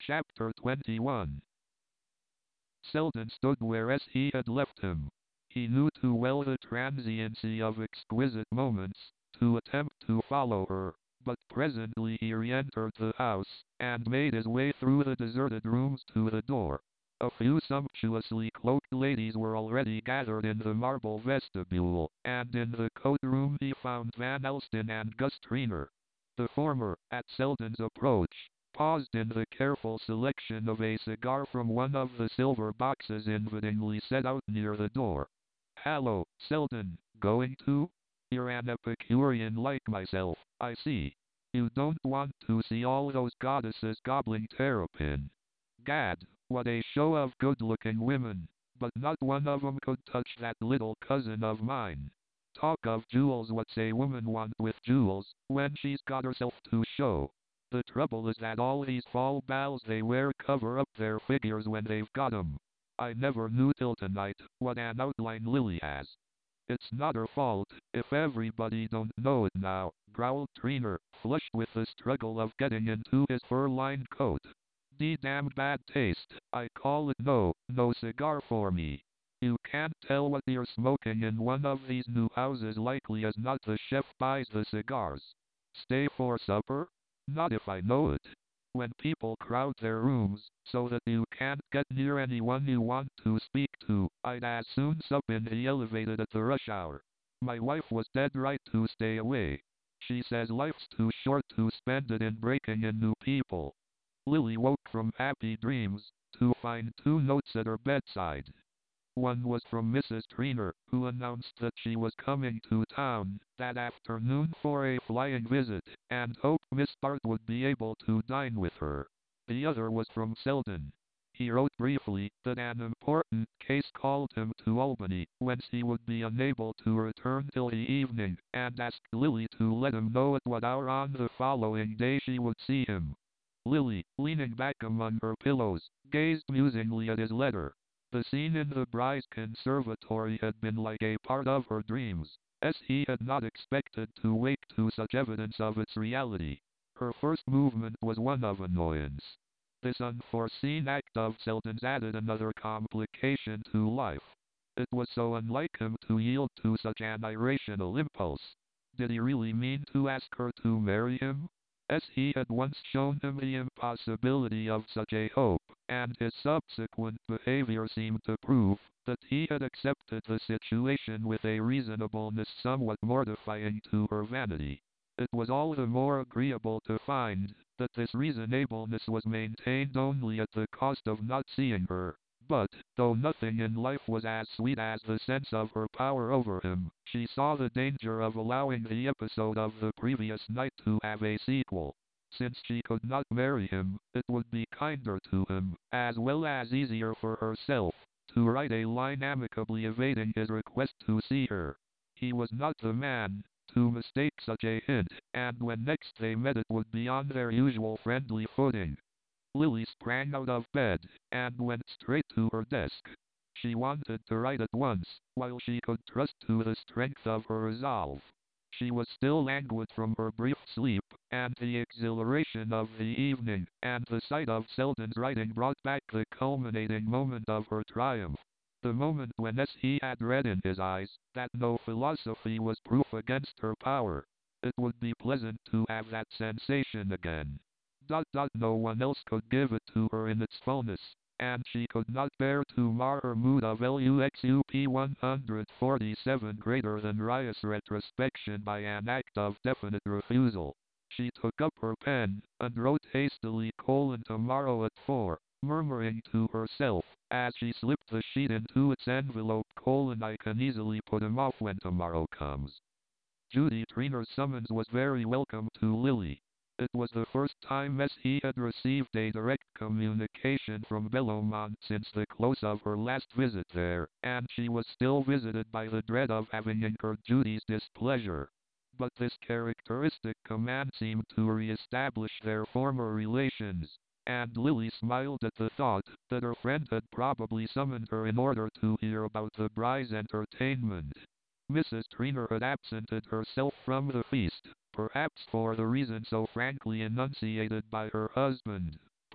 Chapter 21. Selden stood where as he had left him. He knew too well the transiency of exquisite moments, to attempt to follow her, but presently he re-entered the house, and made his way through the deserted rooms to the door. A few sumptuously cloaked ladies were already gathered in the marble vestibule, and in the coat room he found Van Elston and Gus Traynor. The former, at Selden's approach, paused in the careful selection of a cigar from one of the silver boxes invitingly set out near the door. "Hallo, Selden, going to? You're an Epicurean like myself, I see. You don't want to see all those goddesses gobbling terrapin. Gad, what a show of good-looking women, but not one of 'em could touch that little cousin of mine. Talk of jewels, what's a woman want with jewels, when she's got herself to show? The trouble is that all these fall balls they wear cover up their figures when they've got 'em. I never knew till tonight what an outline Lily has." "It's not her fault, if everybody don't know it now," growled Traynor, flushed with the struggle of getting into his fur-lined coat. "D damned bad taste, I call it. No cigar for me. You can't tell what you're smoking in one of these new houses. Likely as not the chef buys the cigars. Stay for supper? Not if I know it. When people crowd their rooms, so that you can't get near anyone you want to speak to, I'd as soon sup in the elevated at the rush hour. My wife was dead right to stay away. She says life's too short to spend it in breaking in new people." Lily woke from happy dreams, to find two notes at her bedside. One was from Mrs. Traynor, who announced that she was coming to town that afternoon for a flying visit, and hoped Miss Bart would be able to dine with her. The other was from Selden. He wrote briefly that an important case called him to Albany, whence he would be unable to return till the evening, and asked Lily to let him know at what hour on the following day she would see him. Lily, leaning back among her pillows, gazed musingly at his letter. The scene in the Bryce conservatory had been like a part of her dreams, as he had not expected to wake to such evidence of its reality. Her first movement was one of annoyance. This unforeseen act of Selden's added another complication to life. It was so unlike him to yield to such an irrational impulse. Did he really mean to ask her to marry him? As he had once shown him the impossibility of such a hope, and his subsequent behavior seemed to prove that he had accepted the situation with a reasonableness somewhat mortifying to her vanity. It was all the more agreeable to find that this reasonableness was maintained only at the cost of not seeing her. But, though nothing in life was as sweet as the sense of her power over him, she saw the danger of allowing the episode of the previous night to have a sequel. Since she could not marry him, it would be kinder to him, as well as easier for herself, to write a line amicably evading his request to see her. He was not the man to mistake such a hint, and when next they met it would be on their usual friendly footing. Lily sprang out of bed, and went straight to her desk. She wanted to write at once, while she could trust to the strength of her resolve. She was still languid from her brief sleep, and the exhilaration of the evening, and the sight of Selden's writing brought back the culminating moment of her triumph. The moment when, as he had read in his eyes, that no philosophy was proof against her power. It would be pleasant to have that sensation again. No one else could give it to her in its fullness, and she could not bear to mar her mood of LUXUP 147 greater than riotous retrospection by an act of definite refusal. She took up her pen, and wrote hastily: "Tomorrow at 4, murmuring to herself, as she slipped the sheet into its envelope: "I can easily put him off when tomorrow comes." Judy Traynor's summons was very welcome to Lily. It was the first time as he had received a direct communication from Bellomont since the close of her last visit there, and she was still visited by the dread of having incurred Judy's displeasure. But this characteristic command seemed to re-establish their former relations, and Lily smiled at the thought that her friend had probably summoned her in order to hear about the Bryce entertainment. Mrs. Traynor had absented herself from the feast, perhaps for the reason so frankly enunciated by her husband.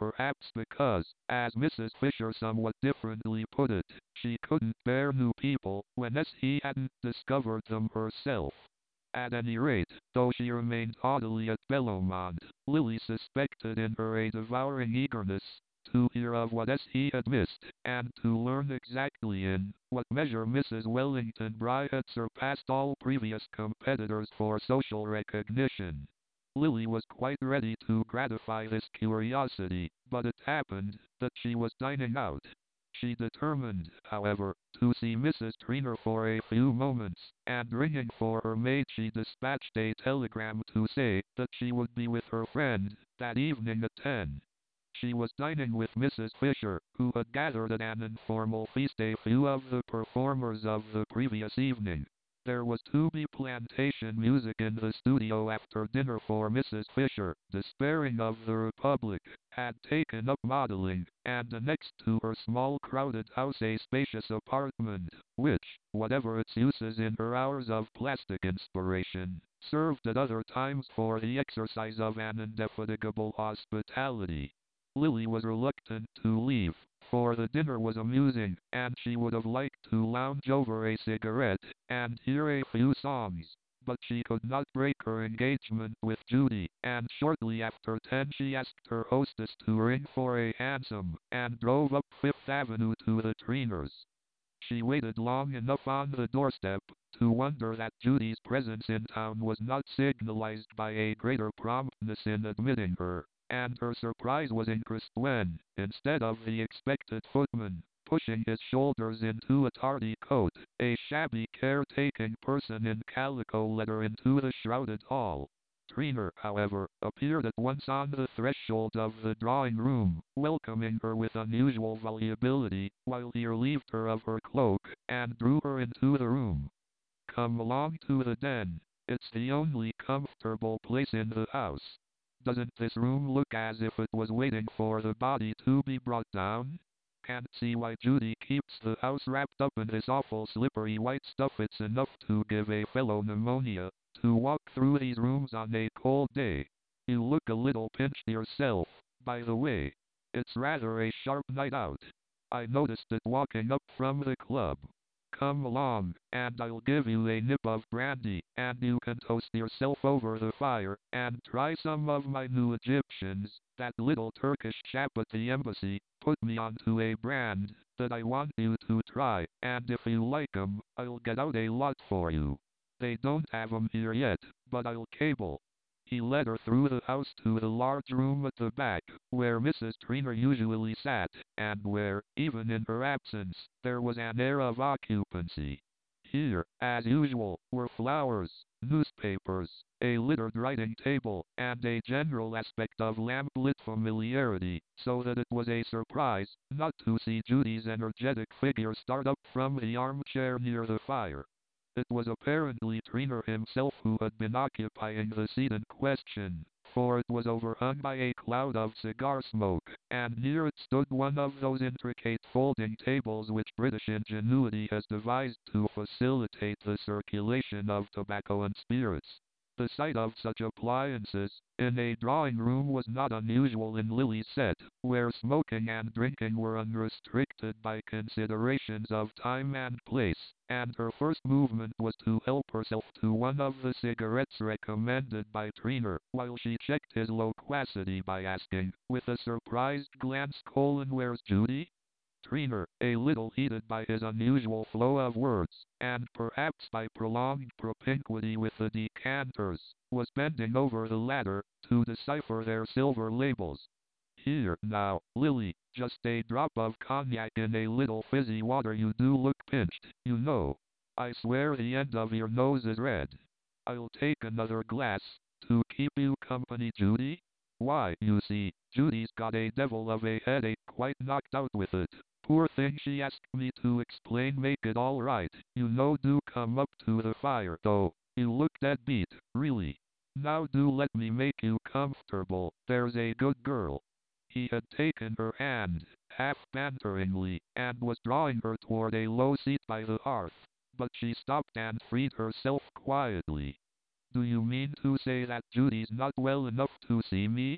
perhaps because, as Mrs. Fisher somewhat differently put it, she couldn't bear new people when he hadn't discovered them herself. At any rate, though she remained haughtily at Bellomont, Lily suspected in her a devouring eagerness to hear of what he had missed, and to learn exactly in what measure Mrs. Wellington Bry had surpassed all previous competitors for social recognition. Lily was quite ready to gratify this curiosity, but it happened that she was dining out. She determined, however, to see Mrs. Trainer for a few moments, and ringing for her maid she dispatched a telegram to say that she would be with her friend that evening at 10. She was dining with Mrs. Fisher, who had gathered at an informal feast a few of the performers of the previous evening. There was to be plantation music in the studio after dinner, for Mrs. Fisher, despairing of the Republic, had taken up modeling, and annexed to her small crowded house a spacious apartment, which, whatever its uses in her hours of plastic inspiration, served at other times for the exercise of an indefatigable hospitality. Lily was reluctant to leave, for the dinner was amusing, and she would have liked to lounge over a cigarette and hear a few songs. But she could not break her engagement with Judy, and shortly after 10 she asked her hostess to ring for a hansom, and drove up Fifth Avenue to the Trainers. She waited long enough on the doorstep to wonder that Judy's presence in town was not signalized by a greater promptness in admitting her, and her surprise was increased when, instead of the expected footman, pushing his shoulders into a tardy coat, a shabby caretaking person in calico led her into the shrouded hall. Trainer, however, appeared at once on the threshold of the drawing-room, welcoming her with unusual volubility, while he relieved her of her cloak, and drew her into the room. "Come along to the den. It's the only comfortable place in the house. Doesn't this room look as if it was waiting for the body to be brought down? Can't see why Judy keeps the house wrapped up in this awful slippery white stuff. It's enough to give a fellow pneumonia to walk through these rooms on a cold day. You look a little pinched yourself, by the way. It's rather a sharp night out. I noticed it walking up from the club. Come along, and I'll give you a nip of brandy, and you can toast yourself over the fire, and try some of my new Egyptians. That little Turkish chap at the embassy put me onto a brand that I want you to try, and if you like 'em, I'll get out a lot for you. They don't have 'em here yet, but I'll cable." He led her through the house to the large room at the back, where Mrs. Trainer usually sat, and where, even in her absence, there was an air of occupancy. Here, as usual, were flowers, newspapers, a littered writing table, and a general aspect of lamp-lit familiarity, so that it was a surprise not to see Judy's energetic figure start up from the armchair near the fire. It was apparently Trainer himself who had been occupying the seat in question, for it was overhung by a cloud of cigar smoke, and near it stood one of those intricate folding tables which British ingenuity has devised to facilitate the circulation of tobacco and spirits. The sight of such appliances in a drawing-room was not unusual in Lily's set, where smoking and drinking were unrestricted by considerations of time and place, and her first movement was to help herself to one of the cigarettes recommended by Trainer, while she checked his loquacity by asking, with a surprised glance, "Where's Judy?" Trainer, a little heated by his unusual flow of words, and perhaps by prolonged propinquity with the decanters, was bending over the ladder to decipher their silver labels. "Here, now, Lily, just a drop of cognac in a little fizzy water. You do look pinched, you know. I swear the end of your nose is red. I'll take another glass, to keep you company, Judy. Why, you see, Judy's got a devil of a headache, quite knocked out with it. Poor thing, she asked me to explain, make it all right, you know. Do come up to the fire, though. You look dead beat, really. Now do let me make you comfortable, there's a good girl." He had taken her hand, half banteringly, and was drawing her toward a low seat by the hearth, but she stopped and freed herself quietly. "Do you mean to say that Judy's not well enough to see me?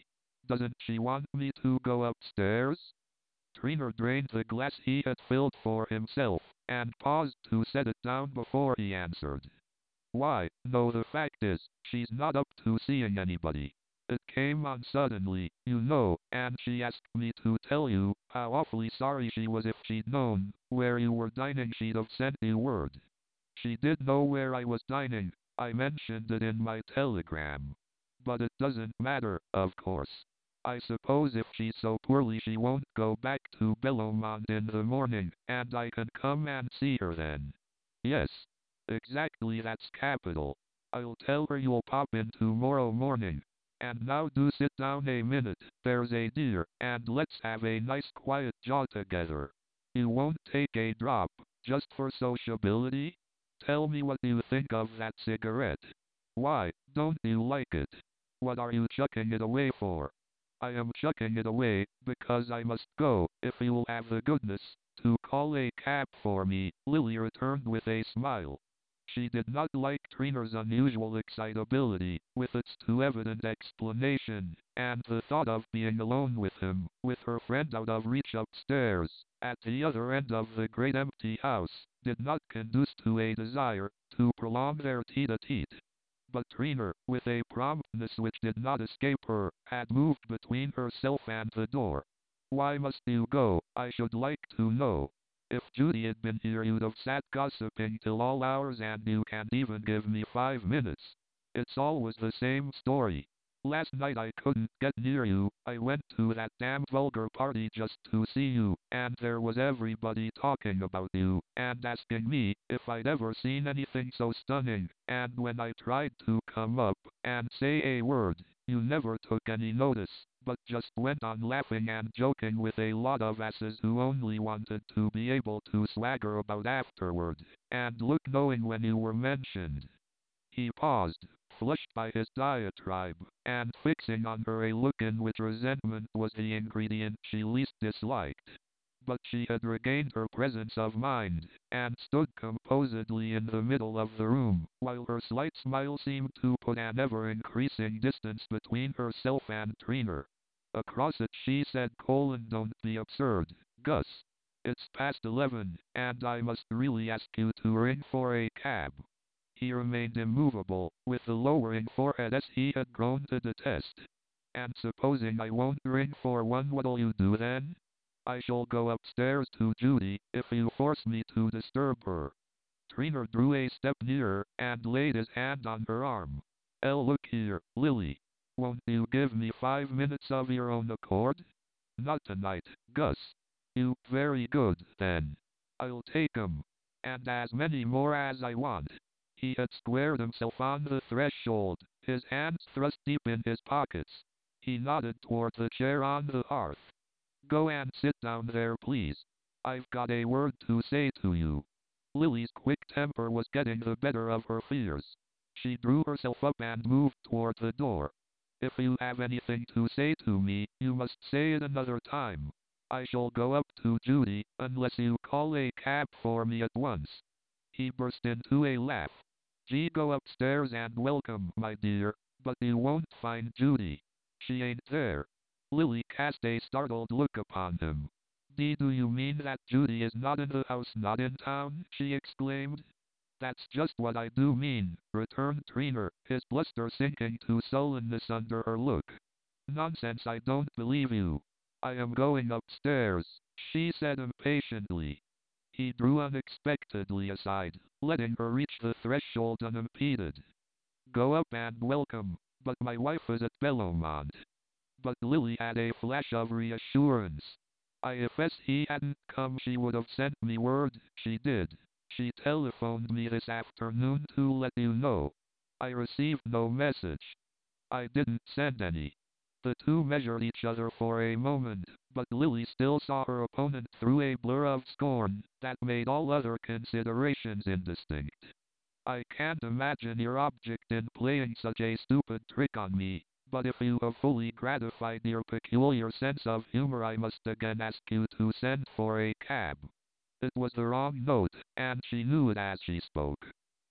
Doesn't she want me to go upstairs? Trainer drained the glass he had filled for himself, and paused to set it down before he answered. Why, no, the fact is, she's not up to seeing anybody. It came on suddenly, you know, and she asked me to tell you how awfully sorry she was if she'd known where you were dining she'd have sent you word. She did know where I was dining. I mentioned it in my telegram. But it doesn't matter, of course. I suppose if she's so poorly she won't go back to Bellomont in the morning, and I can come and see her then. Yes. Exactly, that's capital. I'll tell her you'll pop in tomorrow morning. And now do sit down a minute, there's a dear, and let's have a nice quiet jaw together. You won't take a drop, just for sociability? Tell me what you think of that cigarette. Why, don't you like it? What are you chucking it away for? I am chucking it away, because I must go, if you'll have the goodness to call a cab for me, Lily returned with a smile. She did not like Trainer's unusual excitability, with its too evident explanation, and the thought of being alone with him, with her friend out of reach upstairs, at the other end of the great empty house, did not conduce to a desire to prolong their tete-a-tete. But Trainer, with a promptness which did not escape her, had moved between herself and the door. Why must you go, I should like to know? If Judy had been here you'd have sat gossiping till all hours and you can't even give me 5 minutes. It's always the same story. Last night I couldn't get near you, I went to that damn vulgar party just to see you, and there was everybody talking about you, and asking me if I'd ever seen anything so stunning, and when I tried to come up and say a word, you never took any notice, but just went on laughing and joking with a lot of asses who only wanted to be able to swagger about afterward, and look knowing when you were mentioned. He paused, flushed by his diatribe, and fixing on her a look in which resentment was the ingredient she least disliked. But she had regained her presence of mind, and stood composedly in the middle of the room, while her slight smile seemed to put an ever-increasing distance between herself and Trainer. Across it she said, don't be absurd, Gus. It's past 11, and I must really ask you to ring for a cab. He remained immovable, with the lowering forehead as he had grown to detest. And supposing I won't ring for one, what'll you do then? I shall go upstairs to Judy, if you force me to disturb her. Trainer drew a step nearer, and laid his hand on her arm. Look here, Lily. Won't you give me 5 minutes of your own accord? Not tonight, Gus. You, very good, then. I'll take 'em. And as many more as I want. He had squared himself on the threshold, his hands thrust deep in his pockets. He nodded toward the chair on the hearth. Go and sit down there, please. I've got a word to say to you. Lily's quick temper was getting the better of her fears. She drew herself up and moved toward the door. If you have anything to say to me, you must say it another time. I shall go up to Judy, unless you call a cab for me at once. He burst into a laugh. Gee, go upstairs and welcome, my dear, but you won't find Judy. She ain't there. Lily cast a startled look upon him. Do you mean that Judy is not in the house, not in town? She exclaimed. That's just what I do mean, returned Trainer, his bluster sinking to sullenness under her look. Nonsense, I don't believe you. I am going upstairs, she said impatiently. He drew unexpectedly aside, letting her reach the threshold unimpeded. Go up and welcome, but my wife is at Bellomont. But Lily had a flash of reassurance. If he hadn't come she would have sent me word, she did. She telephoned me this afternoon to let you know. I received no message. I didn't send any. The two measured each other for a moment, but Lily still saw her opponent through a blur of scorn that made all other considerations indistinct. I can't imagine your object in playing such a stupid trick on me, but if you have fully gratified your peculiar sense of humor I must again ask you to send for a cab. It was the wrong note, and she knew it as she spoke.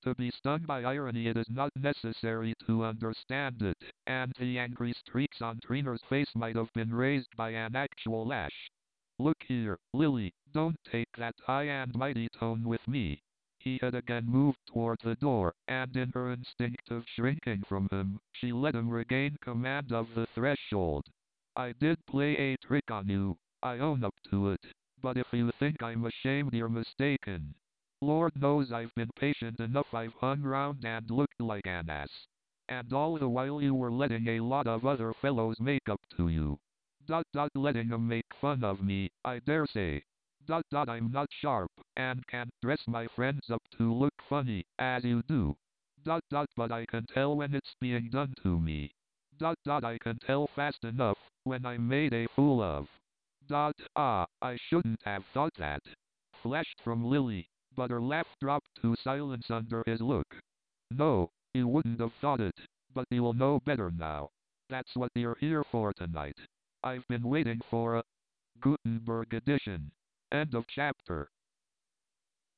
To be stung by irony, it is not necessary to understand it, and the angry streaks on Trina's face might have been raised by an actual lash. Look here, Lily, don't take that high and mighty tone with me. He had again moved toward the door, and in her instinctive shrinking from him, she let him regain command of the threshold. I did play a trick on you, I own up to it, but if you think I'm ashamed, you're mistaken. Lord knows I've been patient enough. I've hung round and looked like an ass. And all the while you were letting a lot of other fellows make up to you. Letting 'em make fun of me, I dare say. I'm not sharp, and can't dress my friends up to look funny, as you do. But I can tell when it's being done to me. I can tell fast enough, when I'm made a fool of. I shouldn't have thought that. Flashed from Lily, but her laugh dropped to silence under his look. No, you wouldn't have thought it, but you'll know better now. That's what you're here for tonight. I've been waiting for a Gutenberg edition. End of chapter.